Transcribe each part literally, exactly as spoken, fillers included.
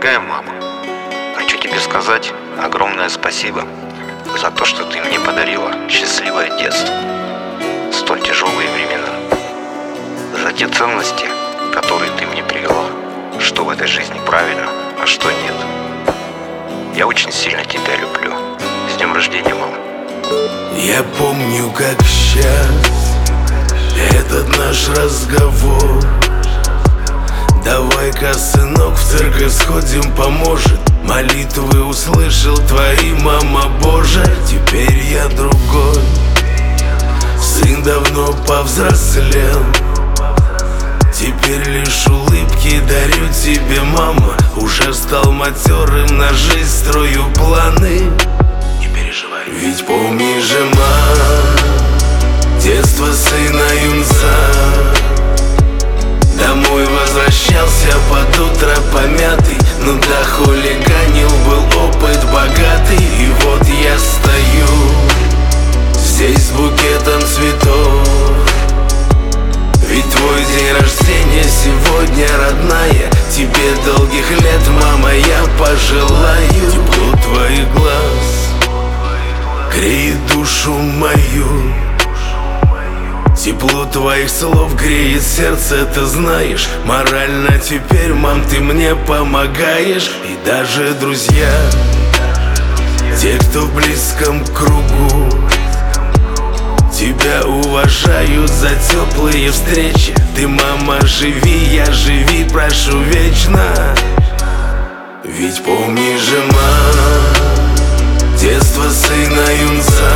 Дорогая мама, хочу тебе сказать огромное спасибо за то, что ты мне подарила счастливое детство, столь тяжелые времена, за те ценности, которые ты мне привела, что в этой жизни правильно, а что нет. Я очень сильно тебя люблю. С днем рождения, мама. Я помню, как сейчас этот наш разговор. Давай-ка, сынок, в церковь сходим, поможет. Молитвы услышал твои, мама Божия. Теперь я другой, сын давно повзрослел. Теперь лишь улыбки дарю тебе, мама. Уже стал матерым, на жизнь строю планы. Не переживай, ведь помни же, мам, детство сына юнца. Домой возвращался под утро помятый, но да хулиганил, был опыт богатый. И вот я стою здесь с букетом цветов. Ведь твой день рождения сегодня, родная. Тебе долгих лет, мама, я пожелаю. Тепло твоих глаз греет душу мою. Тепло твоих слов греет сердце, ты знаешь. Морально теперь, мам, ты мне помогаешь. И даже друзья, те, кто в близком кругу, тебя уважают за теплые встречи. Ты, мама, живи, я живи, прошу вечно. Ведь помни же, мам, детство сына юнца.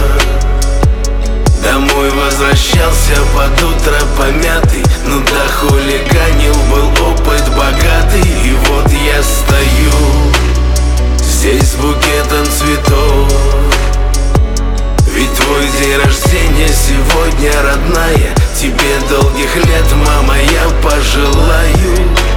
Домой возвращался под утро помятый, но да хулиганил, был опыт богатый. И вот я стою здесь с букетом цветов. Ведь твой день рождения сегодня, родная. Тебе долгих лет, мама, я пожелаю.